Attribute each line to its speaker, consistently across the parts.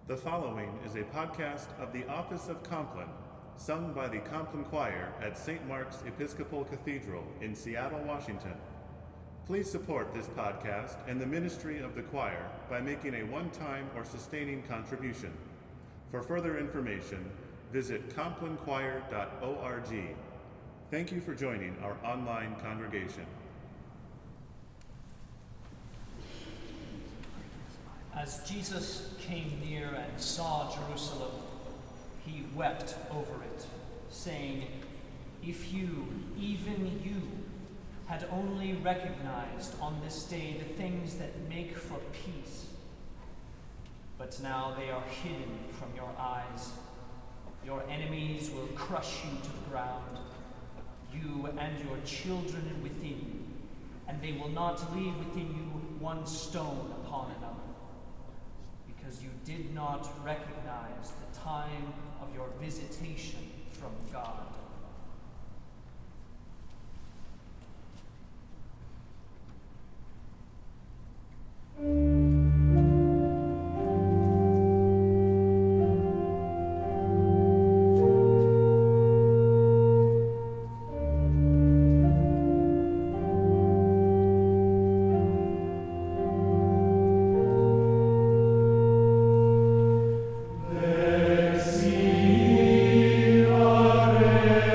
Speaker 1: The following is a podcast of the Office of Compline, sung by the Compline Choir at St. Mark's Episcopal Cathedral in Seattle, Washington. Please support this podcast and the ministry of the choir by making a one-time or sustaining contribution. For further information, visit complinechoir.org. Thank you for joining our online congregation.
Speaker 2: As Jesus came near and saw Jerusalem, he wept over it, saying, "If you, even you, had only recognized on this day the things that make for peace, but now they are hidden from your eyes. Your enemies will crush you to the ground, you and your children within you, and they will not leave within you one stone upon another, because you did not recognize the time of your visitation from God."
Speaker 3: Exi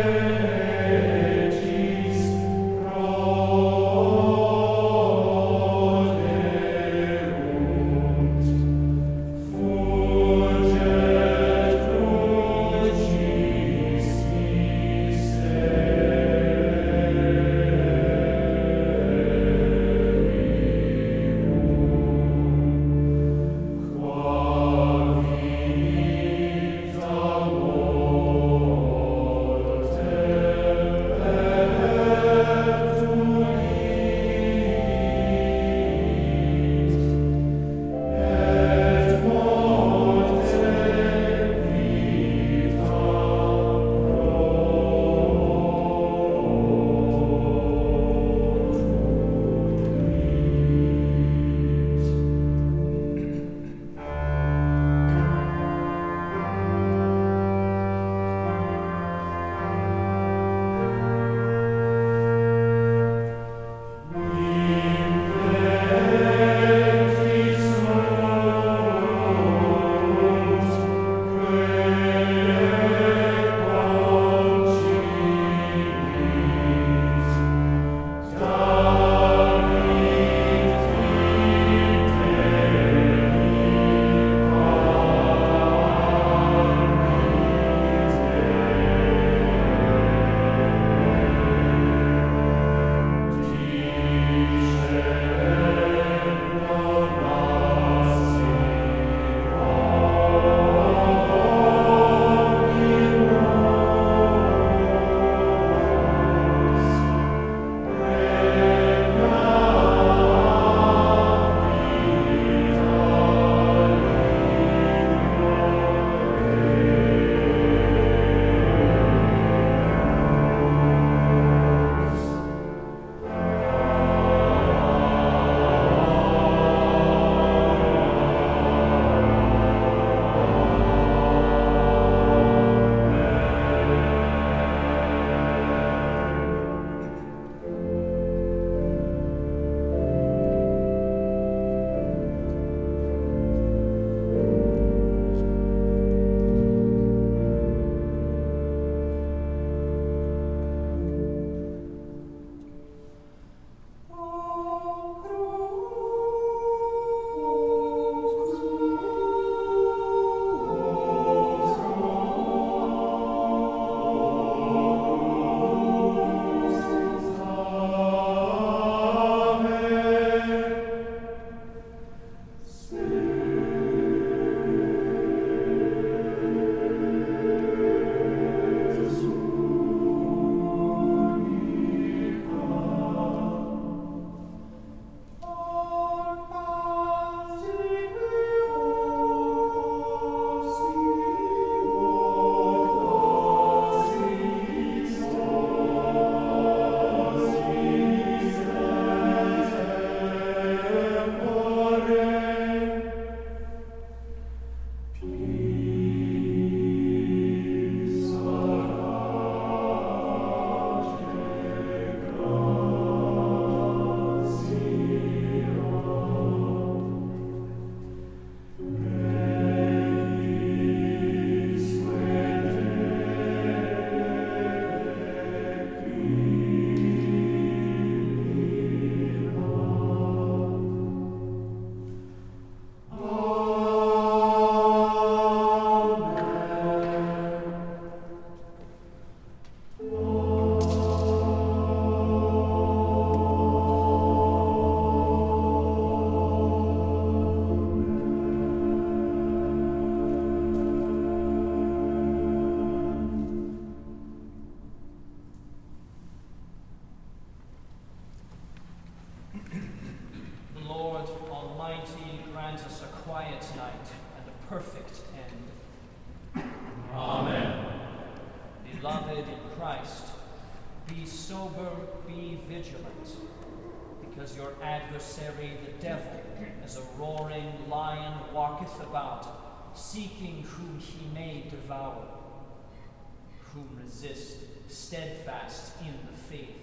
Speaker 2: sight and a perfect end.
Speaker 3: Amen.
Speaker 2: Beloved in Christ, be sober, be vigilant, because your adversary, the devil, as a roaring lion, walketh about, seeking whom he may devour. Whom resist, steadfast in the faith.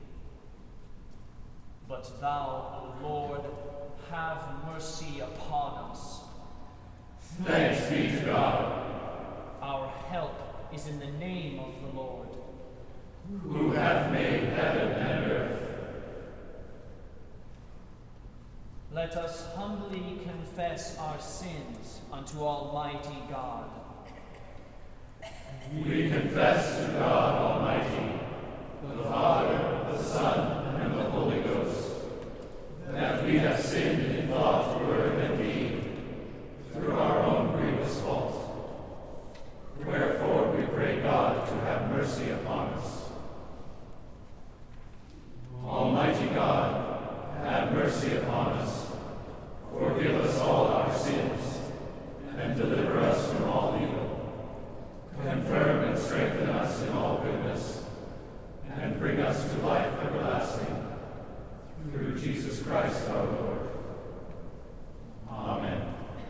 Speaker 2: But thou, O Lord, have mercy upon us.
Speaker 3: Thanks be to God.
Speaker 2: Our help is in the name of the Lord,
Speaker 3: who hath made heaven and earth.
Speaker 2: Let us humbly confess our sins unto Almighty God.
Speaker 3: We confess to God Almighty, the Father, the Son, and the Holy Ghost, that we have sinned in thought, word, and deed, through our own grievous fault. Wherefore we pray God to have mercy upon us. Almighty God, have mercy upon us. Forgive us all our sins, and deliver us from all evil. Confirm and strengthen us in all goodness, and bring us to life everlasting, through Jesus Christ our Lord. Amen.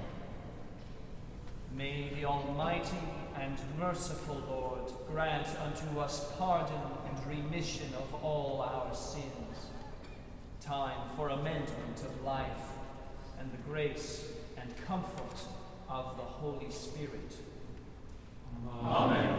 Speaker 2: May the Almighty and merciful Lord grant unto us pardon and remission of all our sins, time for amendment of life, and the grace and comfort of the Holy Spirit.
Speaker 3: Amen.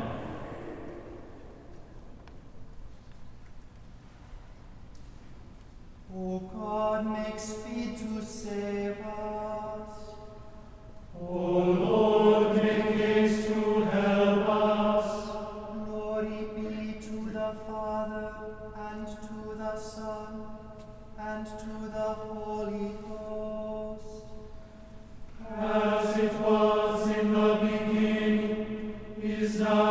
Speaker 4: O God, make speed to save us.
Speaker 3: O Lord, make haste to help us.
Speaker 4: Glory be to the Father, and to the Son, and to the Holy Ghost.
Speaker 3: As it was in the beginning, is now,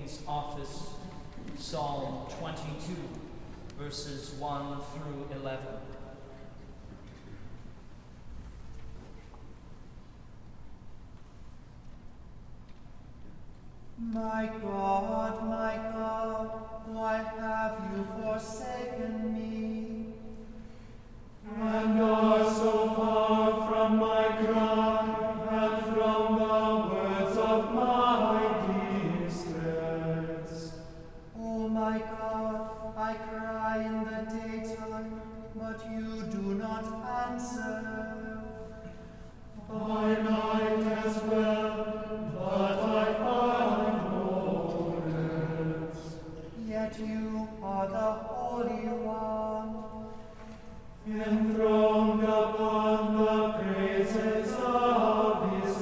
Speaker 2: King's Office, Psalm 22, verses 1 through 11.
Speaker 4: My God, why have you forsaken me?
Speaker 3: And are so far from my cry and from the words of my distress.
Speaker 4: Oh my God, I cry in the daytime, but you do not answer.
Speaker 3: By night as well, but I find no rest.
Speaker 4: Yet you are the Holy One.
Speaker 3: Enthroned upon the praises of his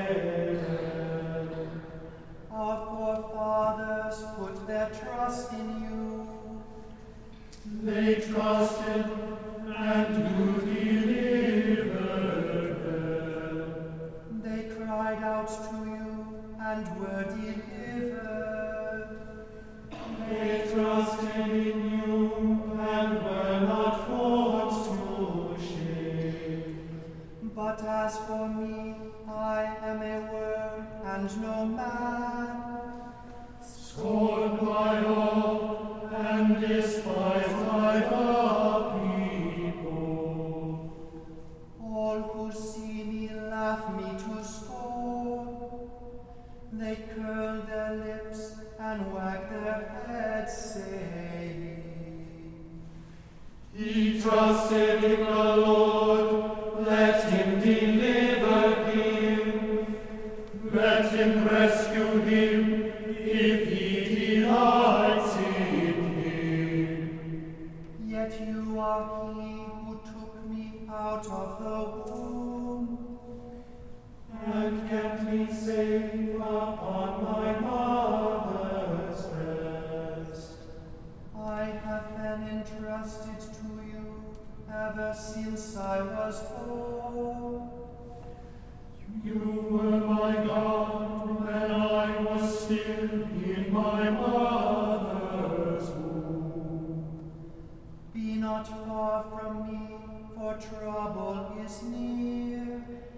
Speaker 3: name.
Speaker 4: Our forefathers put their trust in you.
Speaker 3: They trusted, and you delivered them.
Speaker 4: They cried out to you and were delivered.
Speaker 3: They trusted in you and were not forced to shame.
Speaker 4: But as for me, I am a worm and no man.
Speaker 3: Scorned by all and despised by the people.
Speaker 4: All who see me laugh me to scorn. They curl their lips and wag their heads, saying,
Speaker 3: He trusted in the Lord, let him deliver him. Let him rescue him, if he delights in him.
Speaker 4: Yet you are he who took me out of the womb.
Speaker 3: And kept me safe upon my mother's breast.
Speaker 4: I have been entrusted to you ever since I was born.
Speaker 3: You were my God when I was still in my mother's womb.
Speaker 4: Be not far from me, for trouble is near.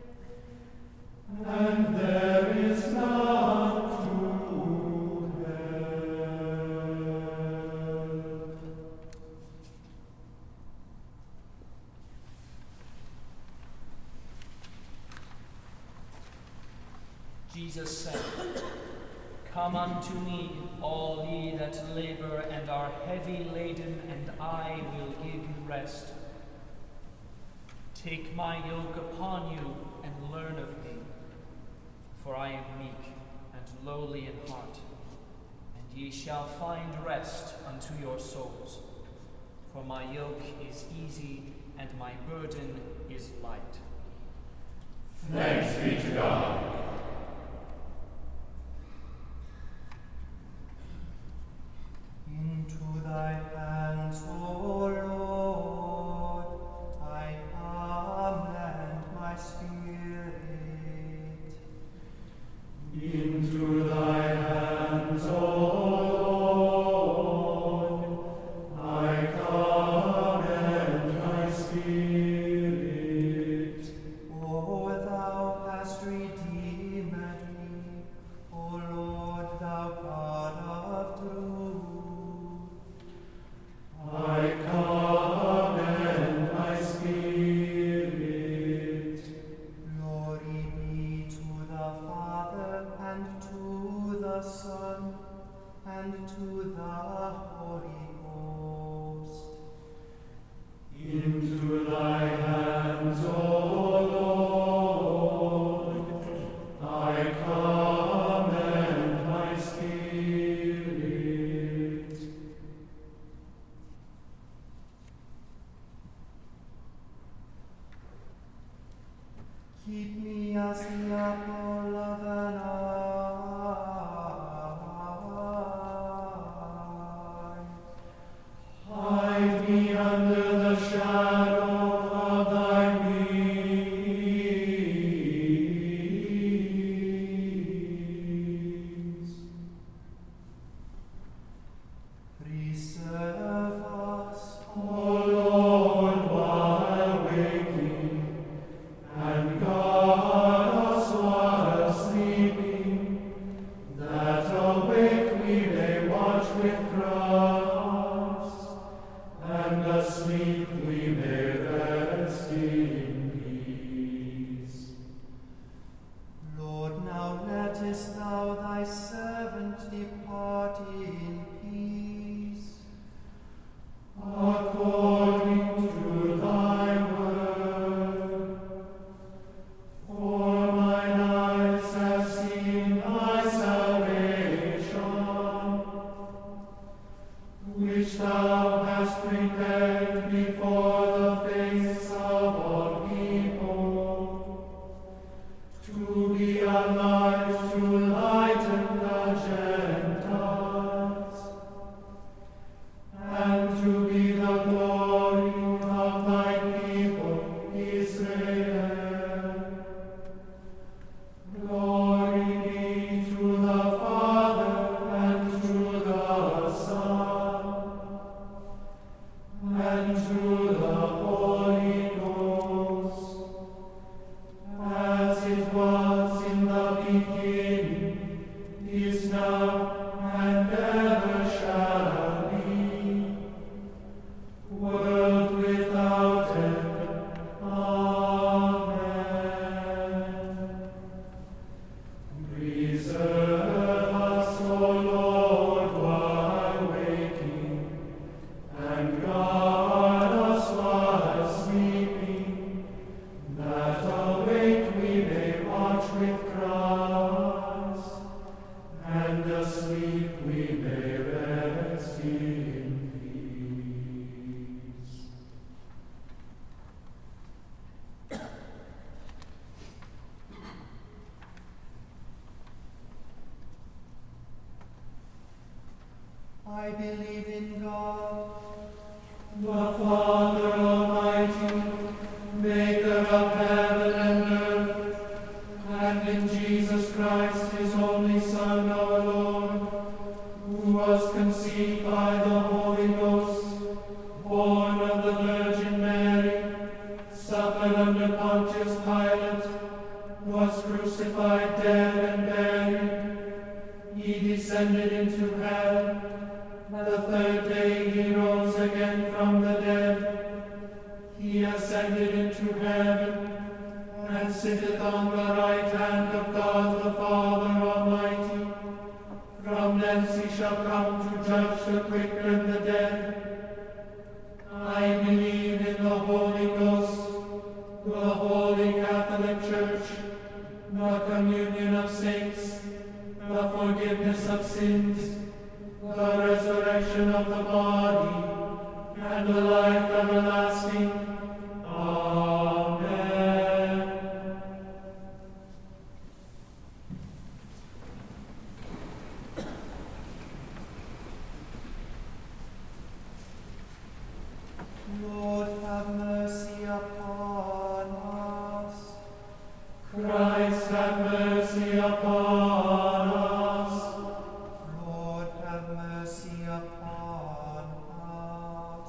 Speaker 3: And there is none to help.
Speaker 2: Jesus said, Come unto me, all ye that labor and are heavy laden, and I will give you rest. Take my yoke upon you and learn of me, for I am meek and lowly in heart, and ye shall find rest unto your souls. For my yoke is easy and my burden is light.
Speaker 3: Thanks be to God.
Speaker 4: Into thy hands, O Lord, I commend my spirit.
Speaker 3: Into thy hands, O Lord, I commend my spirit.
Speaker 4: O thou hast redeemed
Speaker 3: us, and asleep we may rest in peace.
Speaker 4: Lord, now lettest thou thy servant depart in peace,
Speaker 3: According to thy word. For mine eyes have seen thy salvation, which thou hast prepared before the face of all people, to be a light to lighten the Gentiles, and to be the glory of thy people Israel. Glory be to the Father, and to the Son, and to the Holy Ghost, as it was in the beginning, is now, and ever shall be, world without end. Amen. Preserve us, O Lord, while waking, and guard us while sleeping, that awake we may watch with Christ, and asleep we may rest in peace.
Speaker 4: I believe in God,
Speaker 3: The Father Almighty, maker of heaven and earth, and in Jesus Christ, his only Son, our Lord, who was conceived by the Holy Ghost, born of the Virgin Mary, suffered under Pontius Pilate, was crucified, dead, and buried. He descended into hell. The third day he rose again from the dead. He ascended into heaven, and sitteth on the right hand of God the Father Almighty. From thence he shall come to judge the quick and the dead. I believe in the Holy Ghost, the Holy Catholic Church, the communion of saints, the forgiveness of sins, the resurrection of the body, and the life everlasting. Amen.
Speaker 4: Lord, have mercy upon us.
Speaker 3: Christ, have mercy upon us.
Speaker 4: Lord, have mercy upon us.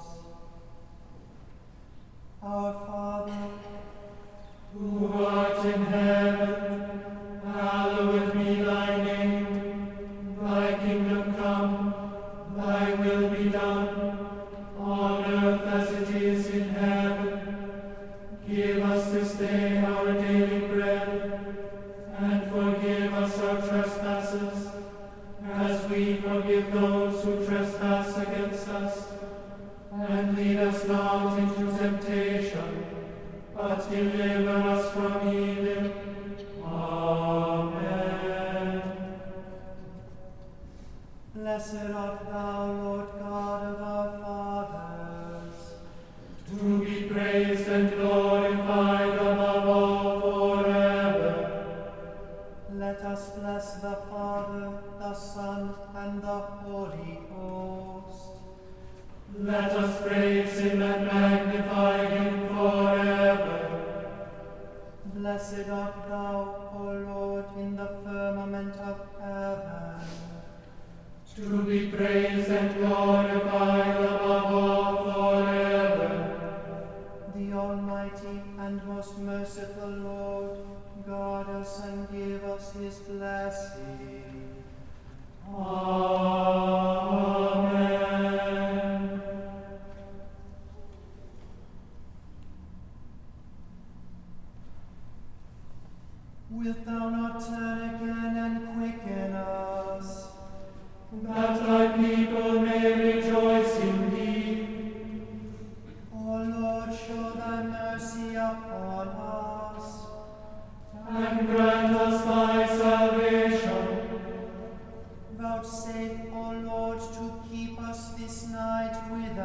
Speaker 4: Our Father,
Speaker 3: Who art in heaven, hallowed be thy name. Thy kingdom come, thy will be done, on earth as it is in heaven. Give us this day our daily bread, and forgive us our trespasses, as we forgive those who trespass against us. And lead us not into temptation, but deliver us from evil. Amen.
Speaker 4: blessed art thou, Lord God of our fathers,
Speaker 3: to be praised and glorified above all forever.
Speaker 4: Let us bless the Father, the Son, and the Holy Ghost.
Speaker 3: Let us praise him and magnify him forever.
Speaker 4: Blessed art thou, O Lord, in the firmament of heaven,
Speaker 3: to be praised and glorified above all forever.
Speaker 4: the Almighty and most merciful Lord, guard us and give us his blessing.
Speaker 3: Amen.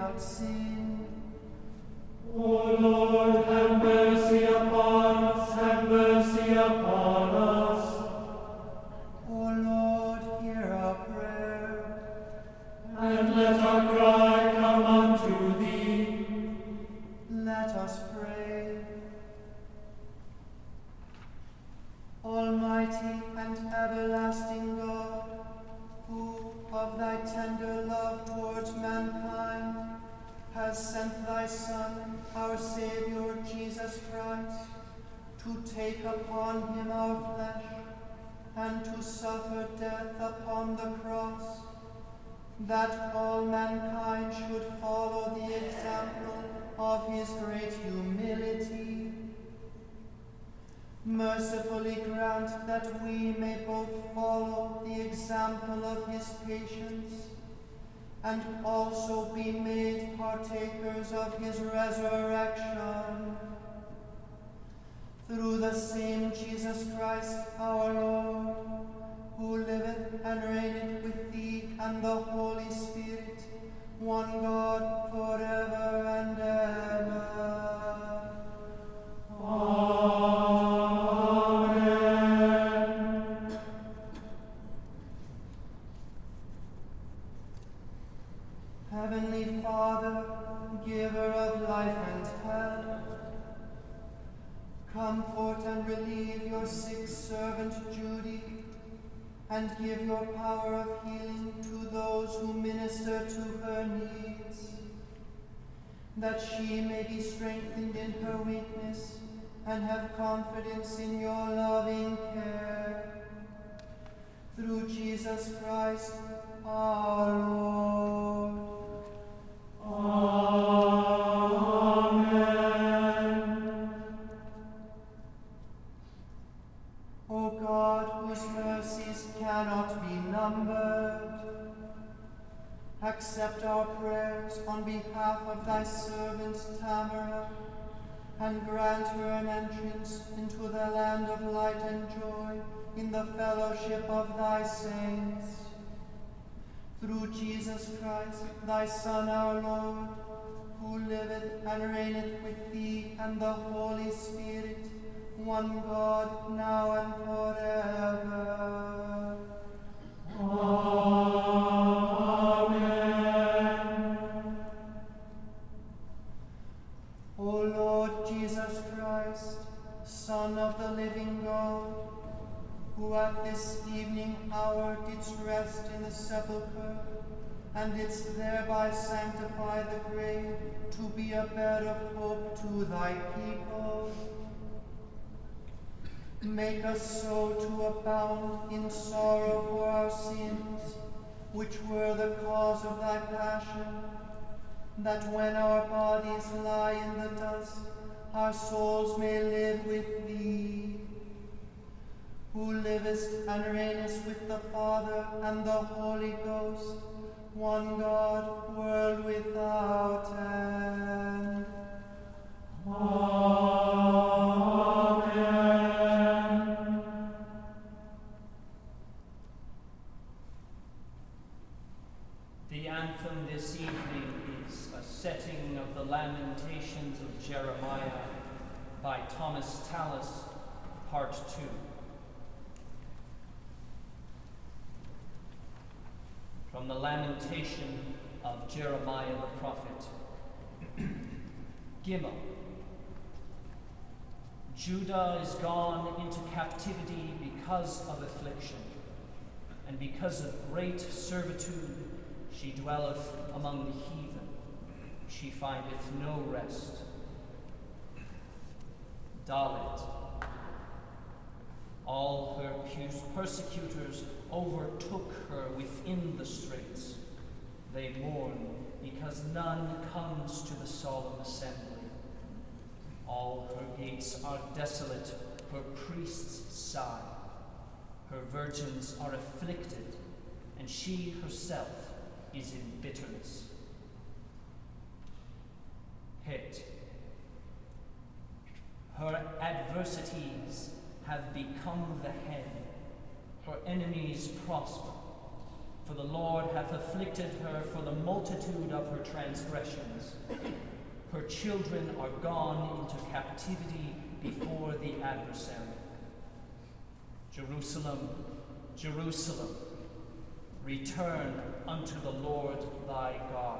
Speaker 4: without sin.
Speaker 3: O Lord, have mercy upon us, have mercy upon us.
Speaker 4: O Lord, hear our prayer.
Speaker 3: And let our cry come unto thee.
Speaker 4: Let us pray. Almighty and everlasting God, who of thy tender love towards mankind has sent thy Son, our Saviour Jesus Christ, to take upon him our flesh, and to suffer death upon the cross, that all mankind should follow the example of his great humility. Mercifully grant that we may both follow the example of his patience, and also be made partakers of his resurrection. Through the same Jesus Christ our Lord, who liveth and reigneth with thee and the Holy Spirit, one God, forever and ever. Amen. Heavenly Father, giver of life and health, comfort and relieve your sick servant Judy, and give your power of healing to those who minister to her needs, that she may be strengthened in her weakness and have confidence in your loving care. Through Jesus Christ our Lord. Amen. O God, whose mercies cannot be numbered, accept our prayers on behalf of thy servant Tamara, and grant her an entrance into the land of light and joy in the fellowship of thy saints. Through Jesus Christ, thy Son, our Lord, who liveth and reigneth with thee and the Holy Spirit, one God, now and forever. Amen. O Lord Jesus Christ, Son of the living God, who at this evening hour didst rest in the sepulchre, and didst thereby sanctify the grave to be a bed of hope to thy people, make us so to abound in sorrow for our sins, which were the cause of thy passion, that when our bodies lie in the dust, our souls may live with thee, who livest and reignest with the Father and the Holy Ghost, one God, world without end. Amen.
Speaker 2: The anthem this evening is a setting of the Lamentations of Jeremiah by Thomas Tallis, Part 2. From the Lamentation of Jeremiah the Prophet. Gimel. Judah is gone into captivity because of affliction, and because of great servitude she dwelleth among the heathen. She findeth no rest. Dalet. All her persecutors overtook her within the straits. They mourn because none comes to the solemn assembly. All her gates are desolate, her priests sigh. Her virgins are afflicted, and she herself is in bitterness. Het. Her adversities have become the head. Her enemies prosper. For the Lord hath afflicted her for the multitude of her transgressions. Her children are gone into captivity before the adversary. Jerusalem, Jerusalem, return unto the Lord thy God.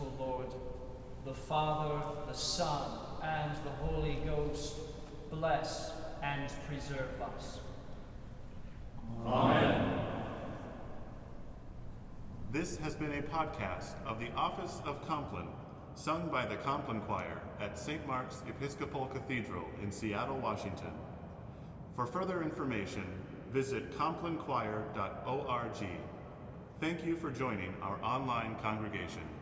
Speaker 2: merciful Lord, the Father, the Son, and the Holy Ghost, bless and preserve us.
Speaker 3: Amen.
Speaker 1: This has been a podcast of the Office of Compline, sung by the Compline Choir at St. Mark's Episcopal Cathedral in Seattle, Washington. For further information, visit complinechoir.org. Thank you for joining our online congregation.